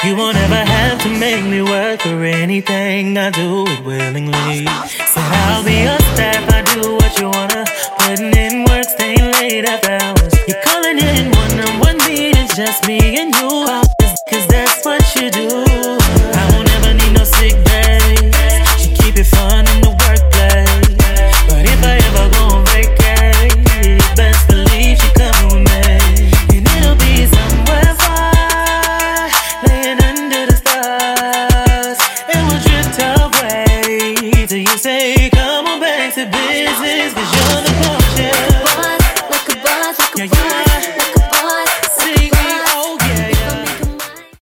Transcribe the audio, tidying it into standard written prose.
You won't ever have to make me work for anything. I do it willingly. Said I'll be your staff. I do what you wanna. Putting in work, staying late after hours. You're calling in one-on-one meetings, just me and you. Cause that's what you do. I won't ever need no sick days. She keep it fun in the workplace. But if I ever go on vacay, best believe she come with me. And it'll be somewhere far, laying under the stars. And we'll drift away till you say, come on back to business. Cause you're the